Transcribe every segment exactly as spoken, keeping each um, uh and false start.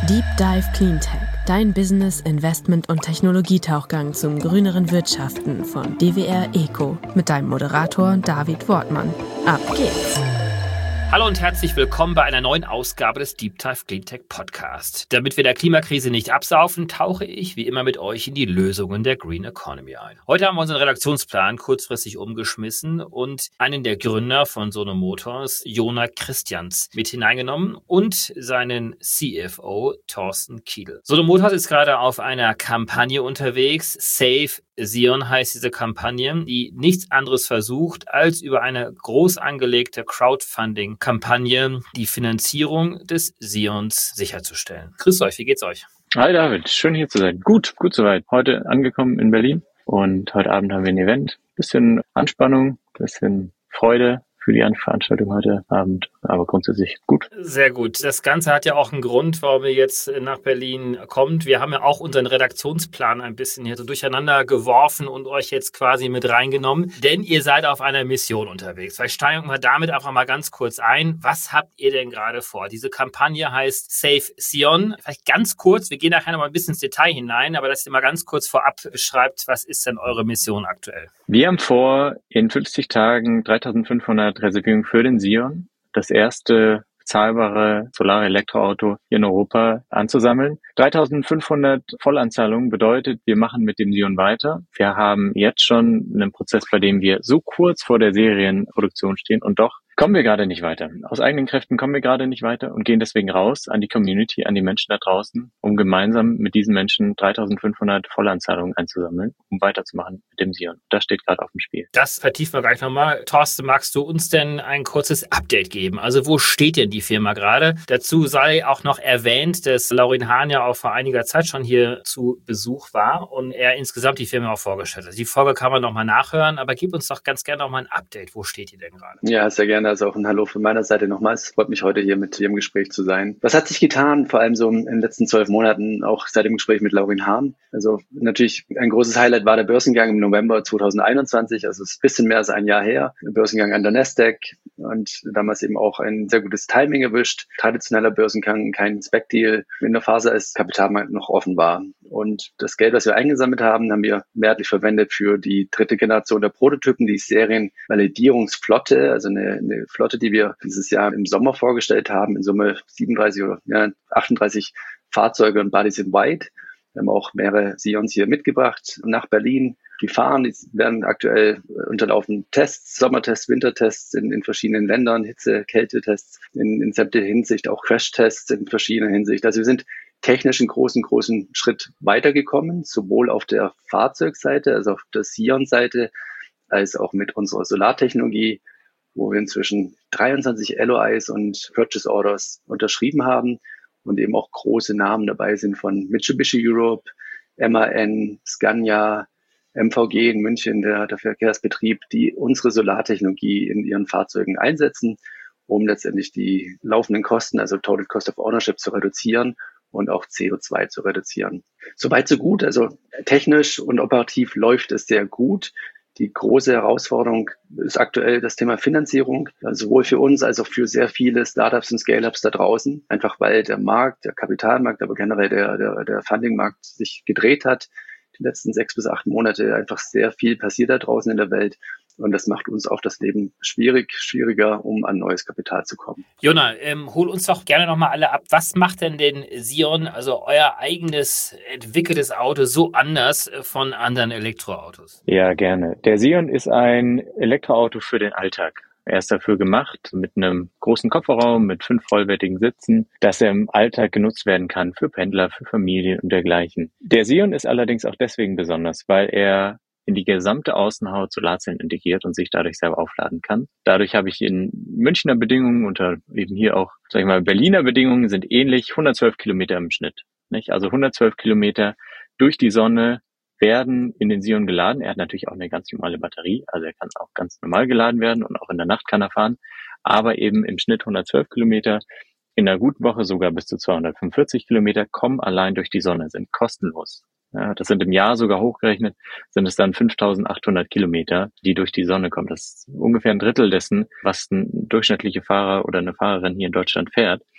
Deep Dive Cleantech, dein Business, Investment und Technologietauchgang zum grüneren Wirtschaften von D W R Eco mit deinem Moderator David Wortmann. Ab geht's! Hallo und herzlich willkommen bei einer neuen Ausgabe des Deep Dive Cleantech Podcast. Damit wir der Klimakrise nicht absaufen, tauche ich wie immer mit euch in die Lösungen der Green Economy ein. Heute haben wir unseren Redaktionsplan kurzfristig umgeschmissen und einen der Gründer von Sono Motors, Jona Christians, mit hineingenommen und seinen C F O Thorsten Kiedl. Sono Motors ist gerade auf einer Kampagne unterwegs. Save Sion heißt diese Kampagne, die nichts anderes versucht, als über eine groß angelegte Crowdfunding-Kampagne die Finanzierung des Sions sicherzustellen. Grüßt euch, wie geht's euch? Hi David, schön hier zu sein. Gut, gut soweit. Heute angekommen in Berlin und heute Abend haben wir ein Event. Bisschen Anspannung, bisschen Freude für die Veranstaltung heute Abend, aber grundsätzlich gut. Sehr gut. Das Ganze hat ja auch einen Grund, warum ihr jetzt nach Berlin kommt. Wir haben ja auch unseren Redaktionsplan ein bisschen hier so durcheinander geworfen und euch jetzt quasi mit reingenommen, denn ihr seid auf einer Mission unterwegs. Vielleicht steigen wir damit einfach mal ganz kurz ein. Was habt ihr denn gerade vor? Diese Kampagne heißt Save Sion. Vielleicht ganz kurz, wir gehen nachher noch mal ein bisschen ins Detail hinein, aber dass ihr mal ganz kurz vorab schreibt, was ist denn eure Mission aktuell? Wir haben vor, in fünfzig Tagen dreitausendfünfhundert Reservierungen für den Sion, das erste bezahlbare solare Elektroauto hier in Europa, anzusammeln. dreitausendfünfhundert Vollanzahlungen bedeutet, wir machen mit dem Sion weiter. Wir haben jetzt schon einen Prozess, bei dem wir so kurz vor der Serienproduktion stehen und doch kommen wir gerade nicht weiter. Aus eigenen Kräften kommen wir gerade nicht weiter und gehen deswegen raus an die Community, an die Menschen da draußen, um gemeinsam mit diesen Menschen dreitausendfünfhundert Vollanzahlungen einzusammeln, um weiterzumachen mit dem Sion. Das steht gerade auf dem Spiel. Das vertiefen wir gleich nochmal. Thorsten, magst du uns denn ein kurzes Update geben? Also wo steht denn die Firma gerade? Dazu sei auch noch erwähnt, dass Laurin Hahn ja auch vor einiger Zeit schon hier zu Besuch war und er insgesamt die Firma auch vorgestellt hat. Die Folge kann man nochmal nachhören, aber gib uns doch ganz gerne nochmal ein Update. Wo steht ihr denn gerade? Ja, sehr gerne. Also auch ein Hallo von meiner Seite nochmals. Freut mich heute hier mit dir im Gespräch zu sein. Was hat sich getan, vor allem so in den letzten zwölf Monaten, auch seit dem Gespräch mit Laurin Hahn? Also natürlich ein großes Highlight war der Börsengang im November zweitausendeinundzwanzig, also es ist ein bisschen mehr als ein Jahr her. Der Börsengang an der Nasdaq und damals eben auch ein sehr gutes Timing erwischt. Traditioneller Börsengang, kein Spec-Deal, in der Phase, als Kapitalmarkt noch offen war. Und das Geld, was wir eingesammelt haben, haben wir mehrheitlich verwendet für die dritte Generation der Prototypen, die Serienvalidierungsflotte, also eine, eine Flotte, die wir dieses Jahr im Sommer vorgestellt haben, in Summe siebenunddreißig oder ja, achtunddreißig Fahrzeuge und Bodies in White. Wir haben auch mehrere Sions hier mitgebracht, nach Berlin gefahren. Die werden aktuell unterlaufen Tests, Sommertests, Wintertests in, in verschiedenen Ländern, Hitze-, Kältetests, in, in sämtlicher Hinsicht, auch Crashtests in verschiedener Hinsicht. Also wir sind technisch einen großen, großen Schritt weitergekommen, sowohl auf der Fahrzeugseite, also auf der Sion-Seite, als auch mit unserer Solartechnologie, wo wir inzwischen dreiundzwanzig L O Is und Purchase Orders unterschrieben haben und eben auch große Namen dabei sind von Mitsubishi Europe, M A N, Scania, M V G in München, der, der Verkehrsbetrieb, die unsere Solartechnologie in ihren Fahrzeugen einsetzen, um letztendlich die laufenden Kosten, also Total Cost of Ownership, zu reduzieren und auch C O zwei zu reduzieren. Soweit so gut. Also technisch und operativ läuft es sehr gut. Die große Herausforderung ist aktuell das Thema Finanzierung, sowohl für uns als auch für sehr viele Startups und Scale-Ups da draußen. Einfach weil der Markt, der Kapitalmarkt, aber generell der, der, der Funding-Markt sich gedreht hat. Die letzten sechs bis acht Monate einfach sehr viel passiert da draußen in der Welt. Und das macht uns auch das Leben schwierig, schwieriger, um an neues Kapital zu kommen. Jona, ähm, hol uns doch gerne nochmal alle ab. Was macht denn den Sion, also euer eigenes entwickeltes Auto, so anders von anderen Elektroautos? Ja, gerne. Der Sion ist ein Elektroauto für den Alltag. Er ist dafür gemacht, mit einem großen Kofferraum, mit fünf vollwertigen Sitzen, dass er im Alltag genutzt werden kann für Pendler, für Familien und dergleichen. Der Sion ist allerdings auch deswegen besonders, weil er in die gesamte Außenhaut Solarzellen integriert und sich dadurch selber aufladen kann. Dadurch habe ich in Münchner Bedingungen oder eben hier auch, sag ich mal, Berliner Bedingungen sind ähnlich, hundertzwölf Kilometer im Schnitt. Nicht? Also hundertzwölf Kilometer durch die Sonne werden in den Sion geladen. Er hat natürlich auch eine ganz normale Batterie, also er kann auch ganz normal geladen werden und auch in der Nacht kann er fahren, aber eben im Schnitt hundertzwölf Kilometer, in einer guten Woche sogar bis zu zweihundertfünfundvierzig Kilometer, kommen allein durch die Sonne, sind kostenlos. Ja, das sind im Jahr sogar hochgerechnet, sind es dann fünftausendachthundert Kilometer, die durch die Sonne kommen. Das ist ungefähr ein Drittel dessen, was ein durchschnittlicher Fahrer oder eine Fahrerin hier in Deutschland fährt.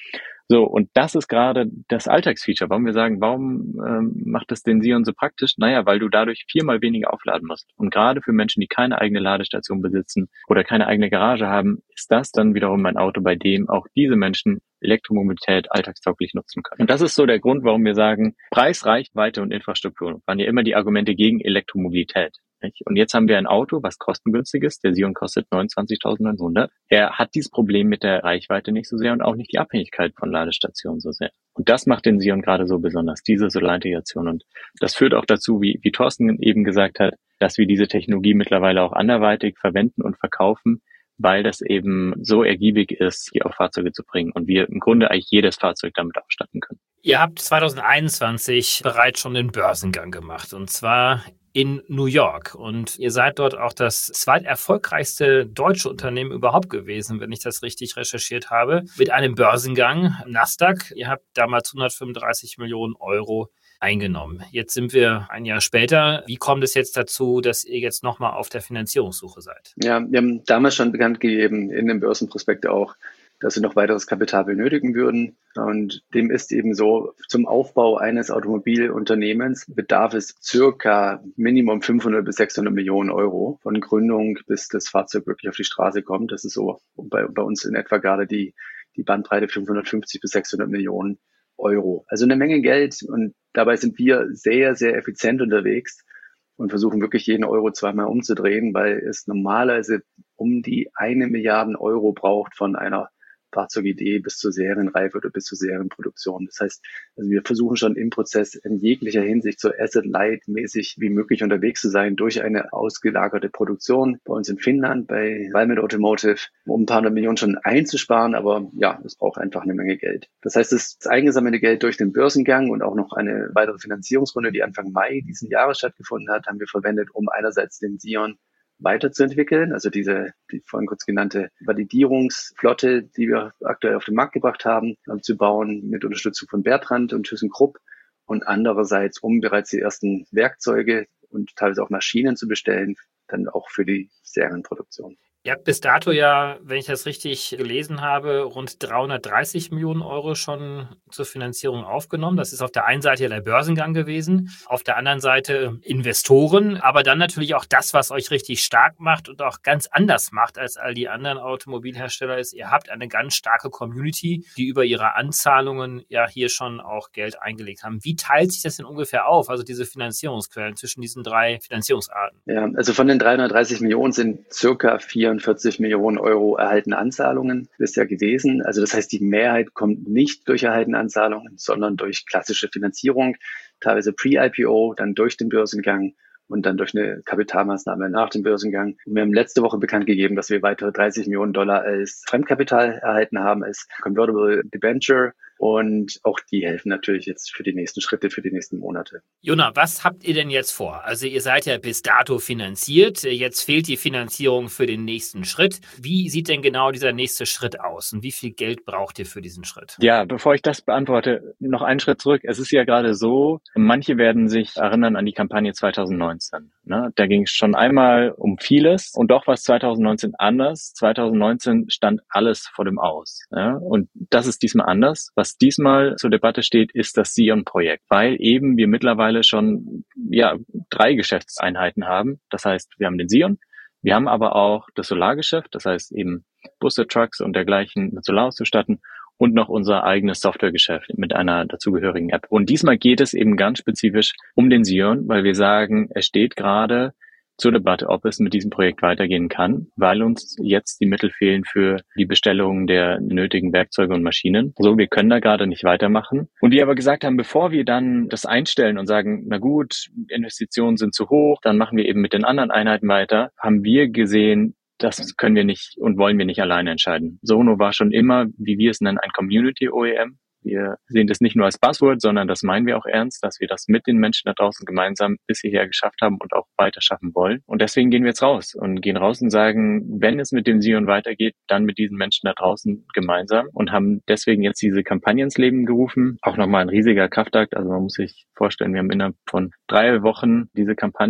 So, und das ist gerade das Alltagsfeature, warum wir sagen, warum ähm, macht das den Sion so praktisch? Naja, weil du dadurch viermal weniger aufladen musst. Und gerade für Menschen, die keine eigene Ladestation besitzen oder keine eigene Garage haben, ist das dann wiederum ein Auto, bei dem auch diese Menschen Elektromobilität alltagstauglich nutzen können. Und das ist so der Grund, warum wir sagen, Preis, Reichweite und Infrastruktur waren ja immer die Argumente gegen Elektromobilität. Und jetzt haben wir ein Auto, was kostengünstig ist. Der Sion kostet neunundzwanzigtausendneunhundert. Er hat dieses Problem mit der Reichweite nicht so sehr und auch nicht die Abhängigkeit von Ladestationen so sehr. Und das macht den Sion gerade so besonders, diese Solarintegration. Und das führt auch dazu, wie, wie Thorsten eben gesagt hat, dass wir diese Technologie mittlerweile auch anderweitig verwenden und verkaufen, weil das eben so ergiebig ist, die auf Fahrzeuge zu bringen und wir im Grunde eigentlich jedes Fahrzeug damit ausstatten können. Ihr habt zwanzig einundzwanzig bereits schon den Börsengang gemacht, und zwar in New York. Und ihr seid dort auch das zweiterfolgreichste deutsche Unternehmen überhaupt gewesen, wenn ich das richtig recherchiert habe, mit einem Börsengang Nasdaq. Ihr habt damals hundertfünfunddreißig Millionen Euro eingenommen. Jetzt sind wir ein Jahr später. Wie kommt es jetzt dazu, dass ihr jetzt nochmal auf der Finanzierungssuche seid? Ja, wir haben damals schon bekannt gegeben, in dem Börsenprospekt auch, dass wir noch weiteres Kapital benötigen würden. Und dem ist eben so, zum Aufbau eines Automobilunternehmens bedarf es circa Minimum fünfhundert bis sechshundert Millionen Euro von Gründung, bis das Fahrzeug wirklich auf die Straße kommt. Das ist so bei, bei uns in etwa gerade die, die Bandbreite fünfhundertfünfzig bis sechshundert Millionen Euro. Also eine Menge Geld, und dabei sind wir sehr, sehr effizient unterwegs und versuchen wirklich jeden Euro zweimal umzudrehen, weil es normalerweise um die eine Milliarde Euro braucht von einer Fahrzeugidee bis zur Serienreife oder bis zur Serienproduktion. Das heißt, also wir versuchen schon im Prozess in jeglicher Hinsicht so asset-light-mäßig wie möglich unterwegs zu sein durch eine ausgelagerte Produktion bei uns in Finnland, bei Valmet Automotive, um ein paar hundert Millionen schon einzusparen. Aber ja, es braucht einfach eine Menge Geld. Das heißt, das eingesammelte Geld durch den Börsengang und auch noch eine weitere Finanzierungsrunde, die Anfang Mai diesen Jahres stattgefunden hat, haben wir verwendet, um einerseits den Sion weiterzuentwickeln, also diese, die vorhin kurz genannte Validierungsflotte, die wir aktuell auf den Markt gebracht haben, zu bauen mit Unterstützung von Bertrand und ThyssenKrupp, und andererseits, um bereits die ersten Werkzeuge und teilweise auch Maschinen zu bestellen, dann auch für die Serienproduktion. Ihr habt bis dato ja, wenn ich das richtig gelesen habe, rund dreihundertdreißig Millionen Euro schon zur Finanzierung aufgenommen. Das ist auf der einen Seite ja der Börsengang gewesen, auf der anderen Seite Investoren, aber dann natürlich auch das, was euch richtig stark macht und auch ganz anders macht als all die anderen Automobilhersteller, ist, ihr habt eine ganz starke Community, die über ihre Anzahlungen ja hier schon auch Geld eingelegt haben. Wie teilt sich das denn ungefähr auf, also diese Finanzierungsquellen zwischen diesen drei Finanzierungsarten? Ja, also von den dreihundertdreißig Millionen sind circa vierundvierzig Millionen Euro erhaltene Anzahlungen bisher gewesen. Also das heißt, die Mehrheit kommt nicht durch erhaltene Anzahlungen, sondern durch klassische Finanzierung, teilweise Pre-I P O, dann durch den Börsengang und dann durch eine Kapitalmaßnahme nach dem Börsengang. Und wir haben letzte Woche bekannt gegeben, dass wir weitere dreißig Millionen Dollar als Fremdkapital erhalten haben, als Convertible Debenture. Und auch die helfen natürlich jetzt für die nächsten Schritte, für die nächsten Monate. Jona, was habt ihr denn jetzt vor? Also ihr seid ja bis dato finanziert. Jetzt fehlt die Finanzierung für den nächsten Schritt. Wie sieht denn genau dieser nächste Schritt aus? Und wie viel Geld braucht ihr für diesen Schritt? Ja, bevor ich das beantworte, noch einen Schritt zurück. Es ist ja gerade so, manche werden sich erinnern an die Kampagne zwanzig neunzehn. Ne? Da ging es schon einmal um vieles und doch war es zwanzig neunzehn anders. zwanzig neunzehn stand alles vor dem Aus. Ja? Und das ist diesmal anders. Was diesmal zur Debatte steht, ist das Sion-Projekt, weil eben wir mittlerweile schon ja drei Geschäftseinheiten haben. Das heißt, wir haben den Sion, wir haben aber auch das Solargeschäft, das heißt eben Busse, Trucks und dergleichen mit Solar auszustatten, und noch unser eigenes Softwaregeschäft mit einer dazugehörigen App. Und diesmal geht es eben ganz spezifisch um den Sion, weil wir sagen, es steht gerade zur Debatte, ob es mit diesem Projekt weitergehen kann, weil uns jetzt die Mittel fehlen für die Bestellung der nötigen Werkzeuge und Maschinen. So, wir können da gerade nicht weitermachen. Und wir aber gesagt haben, bevor wir dann das einstellen und sagen, na gut, Investitionen sind zu hoch, dann machen wir eben mit den anderen Einheiten weiter, haben wir gesehen, das können wir nicht und wollen wir nicht alleine entscheiden. Sono war schon immer, wie wir es nennen, ein Community-O E M. Wir sehen das nicht nur als Buzzword, sondern das meinen wir auch ernst, dass wir das mit den Menschen da draußen gemeinsam bis hierher geschafft haben und auch weiter schaffen wollen. Und deswegen gehen wir jetzt raus und gehen raus und sagen, wenn es mit dem Sion weitergeht, dann mit diesen Menschen da draußen gemeinsam, und haben deswegen jetzt diese Kampagne ins Leben gerufen. Auch nochmal ein riesiger Kraftakt. Also man muss sich vorstellen, wir haben innerhalb von drei Wochen diese Kampagne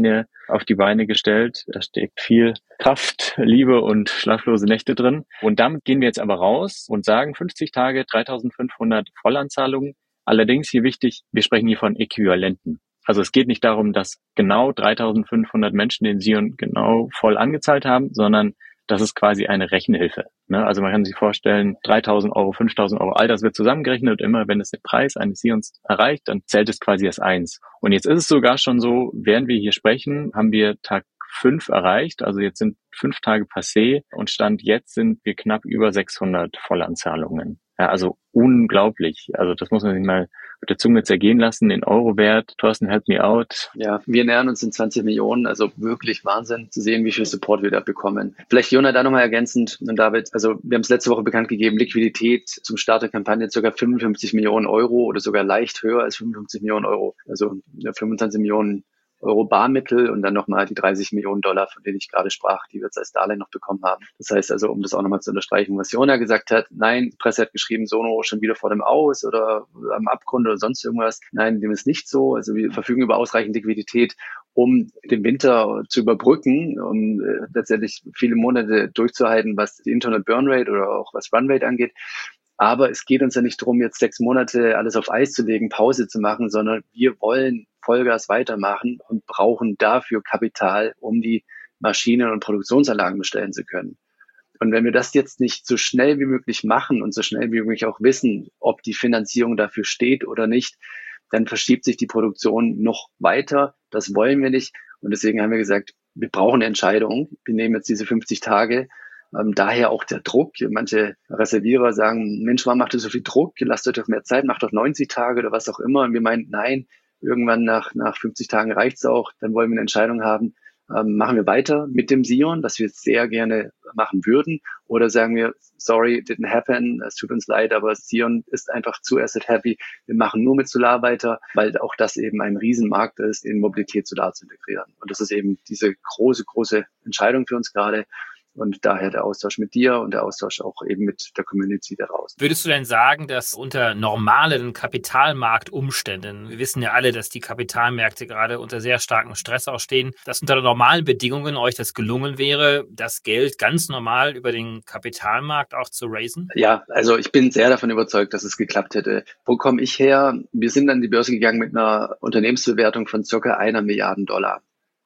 auf die Beine gestellt. Da steckt viel Kraft, Liebe und schlaflose Nächte drin. Und damit gehen wir jetzt aber raus und sagen fünfzig Tage, dreitausendfünfhundert Vollanzahlungen. Allerdings hier wichtig, wir sprechen hier von Äquivalenten. Also es geht nicht darum, dass genau dreitausendfünfhundert Menschen den Sion genau voll angezahlt haben, sondern das ist quasi eine Rechenhilfe. Ne? Also man kann sich vorstellen, dreitausend Euro, fünftausend Euro, all das wird zusammengerechnet. Immer wenn es den Preis eines Sions erreicht, dann zählt es quasi als eins. Und jetzt ist es sogar schon so, während wir hier sprechen, haben wir Tag fünf erreicht. Also jetzt sind fünf Tage passé und Stand jetzt sind wir knapp über sechshundert Vollanzahlungen. Ja, also unglaublich. Also das muss man sich mal mit der Zunge zergehen lassen, den Euro-Wert. Thorsten, help me out. Ja, wir nähern uns in zwanzig Millionen, also wirklich Wahnsinn zu sehen, wie viel Support wir da bekommen. Vielleicht, Jona, da nochmal ergänzend, und David, also wir haben es letzte Woche bekannt gegeben, Liquidität zum Start der Kampagne ca. fünfundfünfzig Millionen Euro oder sogar leicht höher als fünfundfünfzig Millionen Euro, also fünfundzwanzig Millionen Euro Barmittel und dann nochmal die dreißig Millionen Dollar, von denen ich gerade sprach, die wir jetzt als Darlehen noch bekommen haben. Das heißt also, um das auch nochmal zu unterstreichen, was Jona gesagt hat, nein, die Presse hat geschrieben, Sono schon wieder vor dem Aus oder am Abgrund oder sonst irgendwas. Nein, dem ist nicht so. Also wir verfügen über ausreichend Liquidität, um den Winter zu überbrücken, um äh, letztendlich viele Monate durchzuhalten, was die Internal Burn Rate oder auch was Run Rate angeht. Aber es geht uns ja nicht darum, jetzt sechs Monate alles auf Eis zu legen, Pause zu machen, sondern wir wollen Vollgas weitermachen und brauchen dafür Kapital, um die Maschinen und Produktionsanlagen bestellen zu können. Und wenn wir das jetzt nicht so schnell wie möglich machen und so schnell wie möglich auch wissen, ob die Finanzierung dafür steht oder nicht, dann verschiebt sich die Produktion noch weiter. Das wollen wir nicht. Und deswegen haben wir gesagt, wir brauchen eine Entscheidung. Wir nehmen jetzt diese fünfzig Tage. Ähm, daher auch der Druck. Manche Reservierer sagen, Mensch, warum macht ihr so viel Druck? Lasst euch doch mehr Zeit, macht doch neunzig Tage oder was auch immer. Und wir meinen, nein, irgendwann nach, nach fünfzig Tagen reicht's auch. Dann wollen wir eine Entscheidung haben. Ähm, machen wir weiter mit dem Sion, was wir sehr gerne machen würden, oder sagen wir, sorry, didn't happen, es tut uns leid, aber Sion ist einfach zu asset heavy, wir machen nur mit Solar weiter, weil auch das eben ein Riesenmarkt ist, in Mobilität Solar zu integrieren. Und das ist eben diese große, große Entscheidung für uns gerade. Und daher der Austausch mit dir und der Austausch auch eben mit der Community daraus. Würdest du denn sagen, dass unter normalen Kapitalmarktumständen, wir wissen ja alle, dass die Kapitalmärkte gerade unter sehr starkem Stress auch stehen, dass unter normalen Bedingungen euch das gelungen wäre, das Geld ganz normal über den Kapitalmarkt auch zu raisen? Ja, also ich bin sehr davon überzeugt, dass es geklappt hätte. Wo komme ich her? Wir sind an die Börse gegangen mit einer Unternehmensbewertung von circa einer Milliarde Dollar.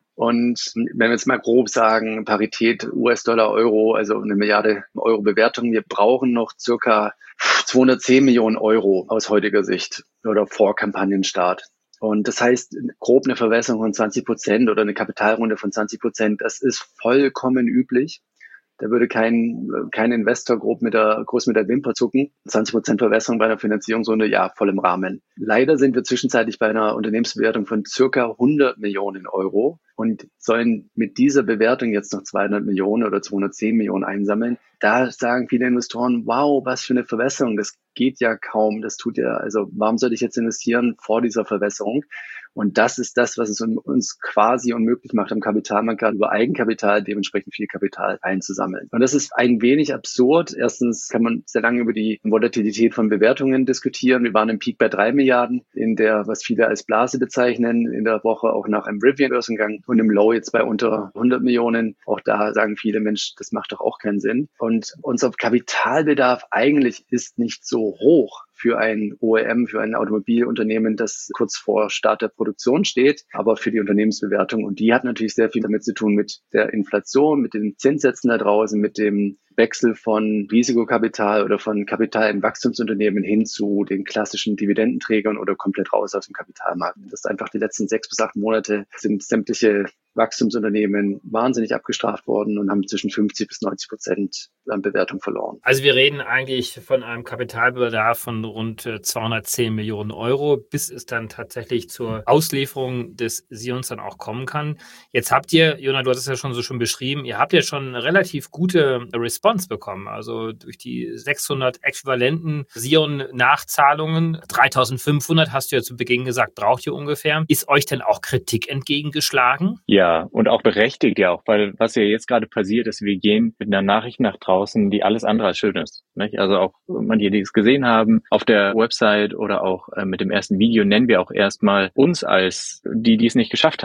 Und wenn wir jetzt mal grob sagen, Parität U S-Dollar, Euro, also eine Milliarde Euro Bewertung, wir brauchen noch circa zweihundertzehn Millionen Euro aus heutiger Sicht oder vor Kampagnenstart. Und das heißt, grob eine Verwässerung von zwanzig Prozent oder eine Kapitalrunde von zwanzig Prozent, das ist vollkommen üblich. Da würde kein, kein Investor grob mit der, groß mit der Wimper zucken. zwanzig Prozent Verwässerung bei einer Finanzierungsrunde, ja, voll im Rahmen. Leider sind wir zwischenzeitlich bei einer Unternehmensbewertung von circa hundert Millionen Euro und sollen mit dieser Bewertung jetzt noch zweihundert Millionen oder zweihundertzehn Millionen einsammeln. Da sagen viele Investoren, wow, was für eine Verwässerung, das geht ja kaum, das tut ja, also warum sollte ich jetzt investieren vor dieser Verwässerung? Und das ist das, was es uns quasi unmöglich macht, am Kapitalmarkt gerade über Eigenkapital dementsprechend viel Kapital einzusammeln. Und das ist ein wenig absurd. Erstens kann man sehr lange über die Volatilität von Bewertungen diskutieren. Wir waren im Peak bei drei Milliarden, in der, was viele als Blase bezeichnen, in der Woche auch nach einem Rivian-Börsengang und im Low jetzt bei unter hundert Millionen. Auch da sagen viele, Mensch, das macht doch auch keinen Sinn. Und unser Kapitalbedarf eigentlich ist nicht so hoch für ein O E M, für ein Automobilunternehmen, das kurz vor Start der Produktion steht, aber für die Unternehmensbewertung. Und die hat natürlich sehr viel damit zu tun mit der Inflation, mit den Zinssätzen da draußen, mit dem Wechsel von Risikokapital oder von Kapital in Wachstumsunternehmen hin zu den klassischen Dividendenträgern oder komplett raus aus dem Kapitalmarkt. Das ist einfach die letzten sechs bis acht Monate sind sämtliche Wachstumsunternehmen wahnsinnig abgestraft worden und haben zwischen fünfzig bis neunzig Prozent an Bewertung verloren. Also wir reden eigentlich von einem Kapitalbedarf von rund zweihundertzehn Millionen Euro, bis es dann tatsächlich zur Auslieferung des Sions dann auch kommen kann. Jetzt habt ihr, Jona, du hast es ja schon so schön beschrieben, ihr habt ja schon eine relativ gute Response bekommen. Also durch die sechshundert äquivalenten Sion-Nachzahlungen, dreitausendfünfhundert hast du ja zu Beginn gesagt, braucht ihr ungefähr. Ist euch denn auch Kritik entgegengeschlagen? Ja, und auch berechtigt ja auch, weil was ja jetzt gerade passiert ist, wir gehen mit einer Nachricht nach draußen, die alles andere als schön ist. Nicht? Also auch manche, die es gesehen haben, auf der Website oder auch äh, mit dem ersten Video nennen wir auch erstmal uns als die, die es nicht geschafft haben.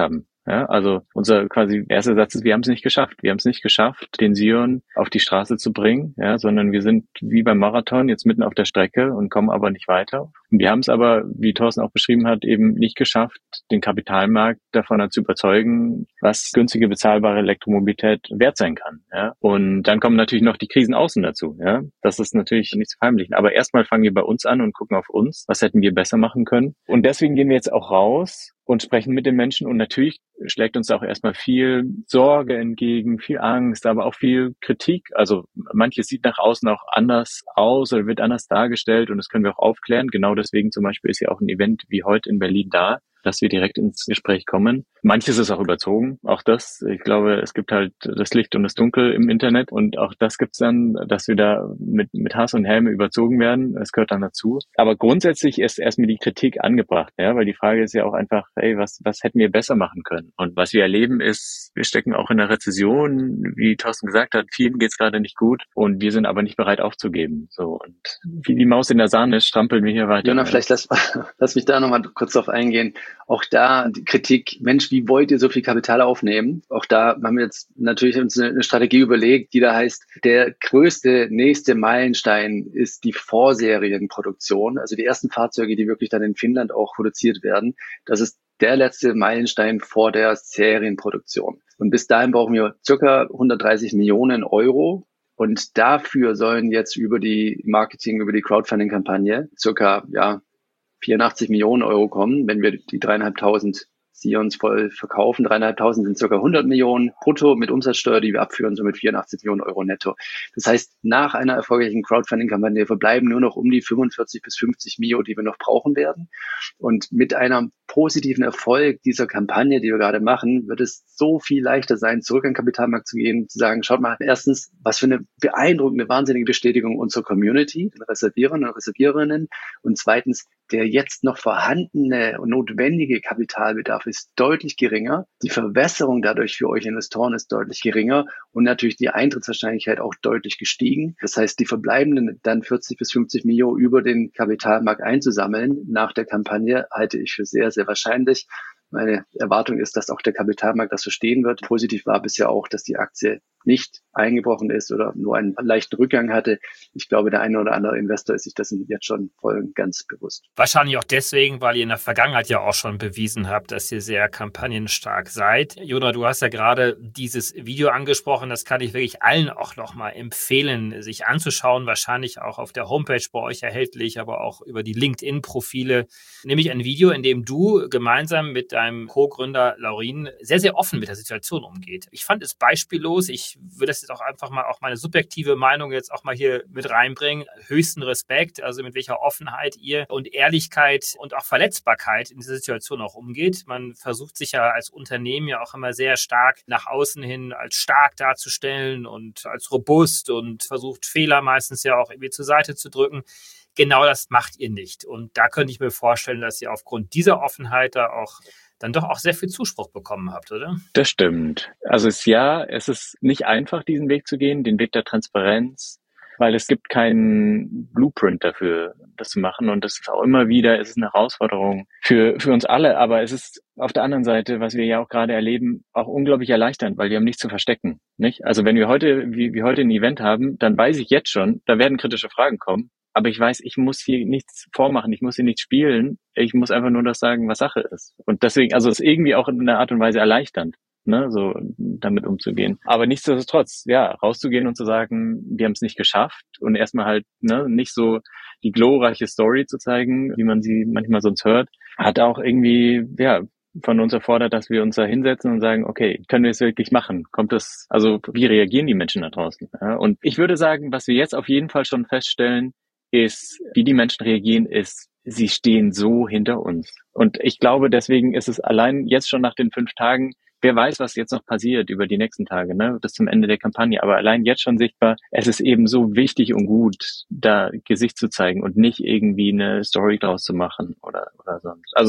Ja, also unser quasi erster Satz ist, wir haben es nicht geschafft. Wir haben es nicht geschafft, den Sion auf die Straße zu bringen, ja, sondern wir sind wie beim Marathon jetzt mitten auf der Strecke und kommen aber nicht weiter. Und wir haben es aber, wie Thorsten auch beschrieben hat, eben nicht geschafft, den Kapitalmarkt davon zu überzeugen, was günstige, bezahlbare Elektromobilität wert sein kann. Ja. Und dann kommen natürlich noch die Krisen außen dazu. Ja. Das ist natürlich nicht zu verheimlichen. Aber erstmal fangen wir bei uns an und gucken auf uns. Was hätten wir besser machen können? Und deswegen gehen wir jetzt auch raus und sprechen mit den Menschen. Und natürlich schlägt uns auch erstmal viel Sorge entgegen, viel Angst, aber auch viel Kritik. Also manches sieht nach außen auch anders aus oder wird anders dargestellt und das können wir auch aufklären. Genau deswegen zum Beispiel ist ja auch ein Event wie heute in Berlin da, dass wir direkt ins Gespräch kommen. Manches ist auch überzogen, auch das. Ich glaube, es gibt halt das Licht und das Dunkel im Internet und auch das gibt's dann, dass wir da mit mit Hass und Helme überzogen werden. Das gehört dann dazu. Aber grundsätzlich ist erstmal die Kritik angebracht, ja, weil die Frage ist ja auch einfach, hey, was was hätten wir besser machen können? Und was wir erleben ist, wir stecken auch in einer Rezession, wie Thorsten gesagt hat, vielen geht's gerade nicht gut und wir sind aber nicht bereit aufzugeben. So und wie die Maus in der Sahne strampeln wir hier weiter. Jona, vielleicht lass, lass mich da nochmal kurz drauf eingehen. Auch da die Kritik, Mensch, wie wollt ihr so viel Kapital aufnehmen? Auch da haben wir jetzt natürlich uns eine Strategie überlegt, die da heißt, der größte nächste Meilenstein ist die Vorserienproduktion, also die ersten Fahrzeuge, die wirklich dann in Finnland auch produziert werden. Das ist der letzte Meilenstein vor der Serienproduktion. Und bis dahin brauchen wir circa hundertdreißig Millionen Euro. Und dafür sollen jetzt über die Marketing, über die Crowdfunding-Kampagne circa, ja, vierundachtzig Millionen Euro kommen, wenn wir die dreieinhalbtausend Sions voll verkaufen. Dreieinhalbtausend sind circa hundert Millionen brutto mit Umsatzsteuer, die wir abführen, somit vierundachtzig Millionen Euro netto. Das heißt, nach einer erfolgreichen Crowdfunding-Kampagne verbleiben nur noch um die fünfundvierzig bis fünfzig Mio, die wir noch brauchen werden. Und mit einem positiven Erfolg dieser Kampagne, die wir gerade machen, wird es so viel leichter sein, zurück an den Kapitalmarkt zu gehen, zu sagen, schaut mal, erstens, was für eine beeindruckende, wahnsinnige Bestätigung unserer Community, den Reservierern und Reserviererinnen. Und zweitens, der jetzt noch vorhandene und notwendige Kapitalbedarf ist deutlich geringer. Die Verwässerung dadurch für euch Investoren ist deutlich geringer und natürlich die Eintrittswahrscheinlichkeit auch deutlich gestiegen. Das heißt, die verbleibenden dann vierzig bis fünfzig Mio über den Kapitalmarkt einzusammeln nach der Kampagne halte ich für sehr, sehr wahrscheinlich. Meine Erwartung ist, dass auch der Kapitalmarkt das verstehen wird. Positiv war bisher auch, dass die Aktie nicht eingebrochen ist oder nur einen leichten Rückgang hatte. Ich glaube, der eine oder andere Investor ist sich dessen jetzt schon voll und ganz bewusst. Wahrscheinlich auch deswegen, weil ihr in der Vergangenheit ja auch schon bewiesen habt, dass ihr sehr kampagnenstark seid. Jona, du hast ja gerade dieses Video angesprochen. Das kann ich wirklich allen auch nochmal empfehlen, sich anzuschauen. Wahrscheinlich auch auf der Homepage bei euch erhältlich, aber auch über die LinkedIn-Profile. Nämlich ein Video, in dem du gemeinsam mit deinem Co-Gründer Laurin sehr, sehr offen mit der Situation umgeht. Ich fand es beispiellos. Ich würde das jetzt auch einfach mal auch meine subjektive Meinung jetzt auch mal hier mit reinbringen. Höchsten Respekt, also mit welcher Offenheit ihr und Ehrlichkeit und auch Verletzbarkeit in dieser Situation auch umgeht. Man versucht sich ja als Unternehmen ja auch immer sehr stark nach außen hin als stark darzustellen und als robust und versucht Fehler meistens ja auch irgendwie zur Seite zu drücken. Genau das macht ihr nicht. Und da könnte ich mir vorstellen, dass ihr aufgrund dieser Offenheit da auch dann doch auch sehr viel Zuspruch bekommen habt, oder? Das stimmt. Also es, ja, es ist nicht einfach, diesen Weg zu gehen, den Weg der Transparenz, weil es gibt keinen Blueprint dafür, das zu machen. Und das ist auch immer wieder, es ist eine Herausforderung für, für uns alle. Aber es ist auf der anderen Seite, was wir ja auch gerade erleben, auch unglaublich erleichternd, weil wir haben nichts zu verstecken, nicht? Also wenn wir heute, wie, wie heute ein Event haben, dann weiß ich jetzt schon, da werden kritische Fragen kommen. Aber ich weiß, ich muss hier nichts vormachen, ich muss hier nichts spielen. Ich muss einfach nur das sagen, was Sache ist. Und deswegen, also es ist irgendwie auch in einer Art und Weise erleichternd, ne, so damit umzugehen. Aber nichtsdestotrotz, ja, rauszugehen und zu sagen, wir haben es nicht geschafft und erstmal halt, ne, nicht so die glorreiche Story zu zeigen, wie man sie manchmal sonst hört, hat auch irgendwie, ja, von uns erfordert, dass wir uns da hinsetzen und sagen, okay, können wir es wirklich machen? Kommt das, also wie reagieren die Menschen da draußen? Ja, und ich würde sagen, was wir jetzt auf jeden Fall schon feststellen, ist, wie die Menschen reagieren, ist, sie stehen so hinter uns. Und ich glaube, deswegen ist es allein jetzt schon nach den fünf Tagen, wer weiß, was jetzt noch passiert über die nächsten Tage, ne, bis zum Ende der Kampagne. Aber allein jetzt schon sichtbar, es ist eben so wichtig und gut, da Gesicht zu zeigen und nicht irgendwie eine Story draus zu machen oder, oder sonst. Also,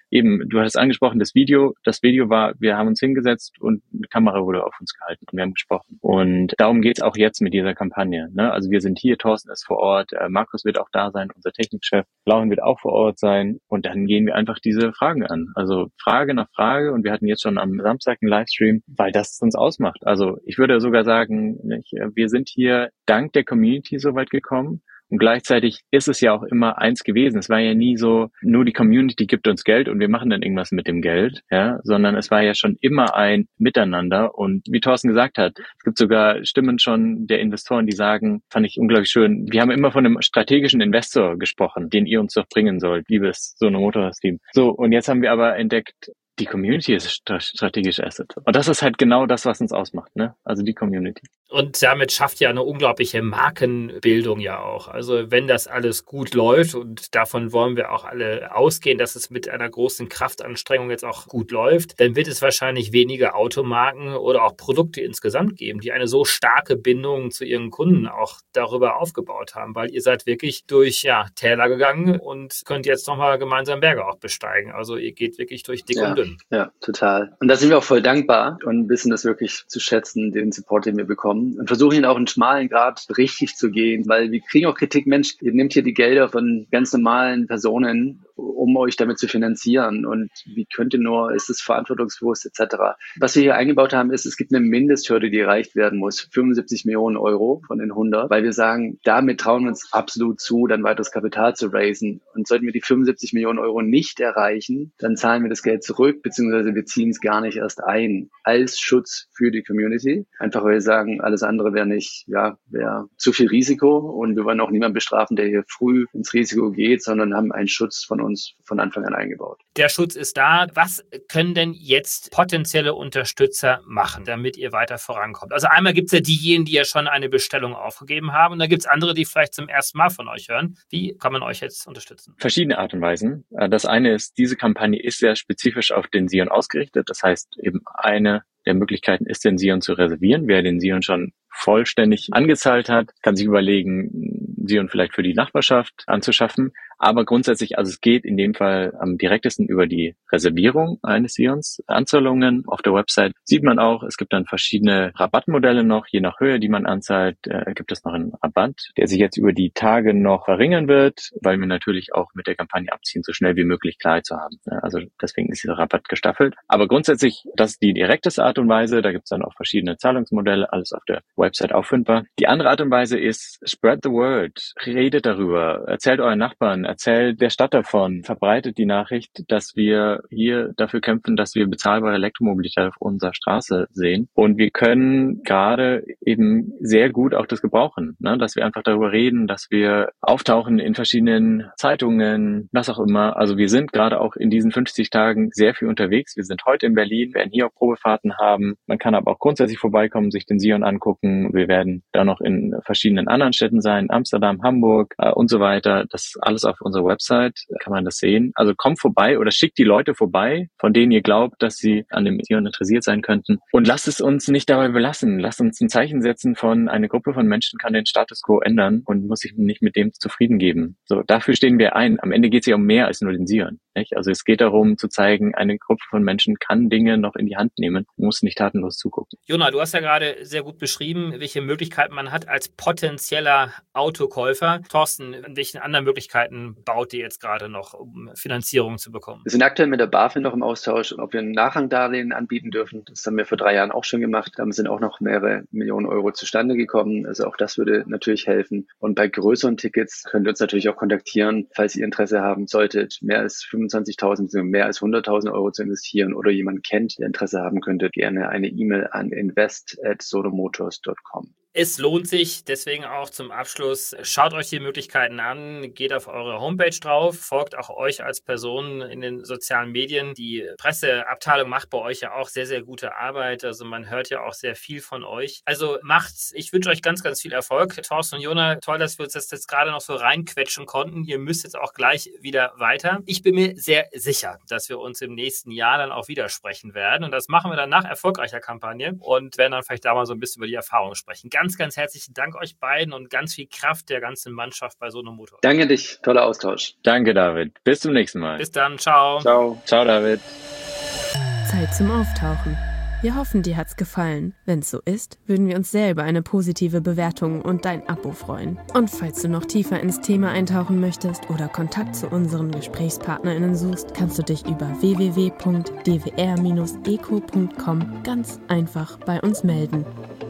eben, du hattest angesprochen, das Video, das Video war, wir haben uns hingesetzt und eine Kamera wurde auf uns gehalten und wir haben gesprochen. Und darum geht's auch jetzt mit dieser Kampagne. Ne? Also wir sind hier, Thorsten ist vor Ort, äh, Markus wird auch da sein, unser Technikchef, Lauren wird auch vor Ort sein und dann gehen wir einfach diese Fragen an. Also Frage nach Frage und wir hatten jetzt schon am Samstag einen Livestream, weil das uns ausmacht. Also ich würde sogar sagen, nicht, wir sind hier dank der Community so weit gekommen. Und gleichzeitig ist es ja auch immer eins gewesen. Es war ja nie so, nur die Community gibt uns Geld und wir machen dann irgendwas mit dem Geld, ja, sondern es war ja schon immer ein Miteinander. Und wie Thorsten gesagt hat, es gibt sogar Stimmen schon der Investoren, die sagen, fand ich unglaublich schön, wir haben immer von einem strategischen Investor gesprochen, den ihr uns doch bringen sollt, liebes Sono Motors Team. So, und jetzt haben wir aber entdeckt, die Community ist strategische Asset. Und das ist halt genau das, was uns ausmacht, ne? Also die Community. Und damit schafft ja eine unglaubliche Markenbildung ja auch. Also wenn das alles gut läuft und davon wollen wir auch alle ausgehen, dass es mit einer großen Kraftanstrengung jetzt auch gut läuft, dann wird es wahrscheinlich weniger Automarken oder auch Produkte insgesamt geben, die eine so starke Bindung zu ihren Kunden auch darüber aufgebaut haben, weil ihr seid wirklich durch ja, Täler gegangen und könnt jetzt nochmal gemeinsam Berge auch besteigen. Also ihr geht wirklich durch dick ja, und dünn. Ja, total. Und da sind wir auch voll dankbar und wissen das wirklich zu schätzen, den Support, den wir bekommen. Und versuchen ihn auch einen schmalen Grad richtig zu gehen, weil wir kriegen auch Kritik, Mensch, ihr nehmt hier die Gelder von ganz normalen Personen, um euch damit zu finanzieren und wie könnt ihr nur, ist es verantwortungsbewusst et cetera. Was wir hier eingebaut haben, ist, es gibt eine Mindesthürde, die erreicht werden muss, fünfundsiebzig Millionen Euro von den hundert, weil wir sagen, damit trauen wir uns absolut zu, dann weiteres Kapital zu raisen und sollten wir die fünfundsiebzig Millionen Euro nicht erreichen, dann zahlen wir das Geld zurück, beziehungsweise wir ziehen es gar nicht erst ein, als Schutz für die Community, einfach weil wir sagen, alles andere wäre nicht, ja, wäre zu viel Risiko und wir wollen auch niemanden bestrafen, der hier früh ins Risiko geht, sondern haben einen Schutz von uns von Anfang an eingebaut. Der Schutz ist da. Was können denn jetzt potenzielle Unterstützer machen, damit ihr weiter vorankommt? Also einmal gibt es ja diejenigen, die ja schon eine Bestellung aufgegeben haben und dann gibt es andere, die vielleicht zum ersten Mal von euch hören. Wie kann man euch jetzt unterstützen? Verschiedene Art und Weisen. Das eine ist, diese Kampagne ist sehr spezifisch auf den Sion ausgerichtet. Das heißt, eben eine der Möglichkeiten ist, den Sion zu reservieren. Wer den Sion schon vollständig angezahlt hat, kann sich überlegen, Sion vielleicht für die Nachbarschaft anzuschaffen. Aber grundsätzlich, also es geht in dem Fall am direktesten über die Reservierung eines Sions. Anzahlungen auf der Website sieht man auch, es gibt dann verschiedene Rabattmodelle noch, je nach Höhe, die man anzahlt, äh, gibt es noch einen Rabatt, der sich jetzt über die Tage noch verringern wird, weil wir natürlich auch mit der Kampagne abziehen, so schnell wie möglich Klarheit zu haben. Also deswegen ist dieser Rabatt gestaffelt. Aber grundsätzlich, das ist die direkteste Art und Weise, da gibt es dann auch verschiedene Zahlungsmodelle, alles auf der Website auffindbar. Die andere Art und Weise ist, spread the word, redet darüber, erzählt euren Nachbarn, erzählt der Stadt davon, verbreitet die Nachricht, dass wir hier dafür kämpfen, dass wir bezahlbare Elektromobilität auf unserer Straße sehen. Und wir können gerade eben sehr gut auch das gebrauchen, ne? Dass wir einfach darüber reden, dass wir auftauchen in verschiedenen Zeitungen, was auch immer. Also wir sind gerade auch in diesen fünfzig Tagen sehr viel unterwegs. Wir sind heute in Berlin, werden hier auch Probefahrten haben. Man kann aber auch grundsätzlich vorbeikommen, sich den Sion angucken. Wir werden da noch in verschiedenen anderen Städten sein, Amsterdam, Hamburg äh, und so weiter. Das ist alles auf unserer Website, kann man das sehen. Also kommt vorbei oder schickt die Leute vorbei, von denen ihr glaubt, dass sie an dem Sion interessiert sein könnten. Und lasst es uns nicht dabei belassen. Lasst uns ein Zeichen setzen von, eine Gruppe von Menschen kann den Status quo ändern und muss sich nicht mit dem zufrieden geben. So, dafür stehen wir ein. Am Ende geht es ja um mehr als nur den Sion. Nicht? Also es geht darum zu zeigen, eine Gruppe von Menschen kann Dinge noch in die Hand nehmen, muss nicht tatenlos zugucken. Jona, du hast ja gerade sehr gut beschrieben, welche Möglichkeiten man hat als potenzieller Autokäufer. Thorsten, in welchen anderen Möglichkeiten baut ihr jetzt gerade noch, um Finanzierung zu bekommen? Wir sind aktuell mit der BaFin noch im Austausch, ob wir ein Nachrangdarlehen anbieten dürfen. Das haben wir vor drei Jahren auch schon gemacht. Da sind auch noch mehrere Millionen Euro zustande gekommen. Also auch das würde natürlich helfen. Und bei größeren Tickets könnt ihr uns natürlich auch kontaktieren, falls ihr Interesse haben solltet, mehr als fünfundzwanzigtausend, mehr als hunderttausend Euro zu investieren oder jemanden kennt, der Interesse haben könnte, gerne eine E-Mail an invest at sonomotors dot com. Es lohnt sich, deswegen auch zum Abschluss, schaut euch die Möglichkeiten an, geht auf eure Homepage drauf, folgt auch euch als Person in den sozialen Medien. Die Presseabteilung macht bei euch ja auch sehr, sehr gute Arbeit, also man hört ja auch sehr viel von euch. Also macht's, ich wünsche euch ganz, ganz viel Erfolg. Thorsten und Jona, toll, dass wir uns das jetzt gerade noch so reinquetschen konnten. Ihr müsst jetzt auch gleich wieder weiter. Ich bin mir sehr sicher, dass wir uns im nächsten Jahr dann auch wieder sprechen werden und das machen wir dann nach erfolgreicher Kampagne und werden dann vielleicht da mal so ein bisschen über die Erfahrungen sprechen. ganz, ganz herzlichen Dank euch beiden und ganz viel Kraft der ganzen Mannschaft bei Sonomotor. Danke dich, toller Austausch. Danke, David. Bis zum nächsten Mal. Bis dann, ciao. Ciao. Ciao, David. Zeit zum Auftauchen. Wir hoffen, dir hat's gefallen. Wenn's so ist, würden wir uns sehr über eine positive Bewertung und dein Abo freuen. Und falls du noch tiefer ins Thema eintauchen möchtest oder Kontakt zu unseren GesprächspartnerInnen suchst, kannst du dich über w w w punkt d w r dash eco punkt com ganz einfach bei uns melden.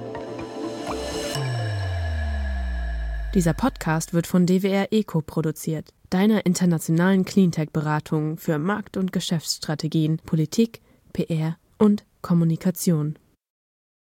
Dieser Podcast wird von D W R Eco produziert, deiner internationalen Cleantech-Beratung für Markt- und Geschäftsstrategien, Politik, P R und Kommunikation.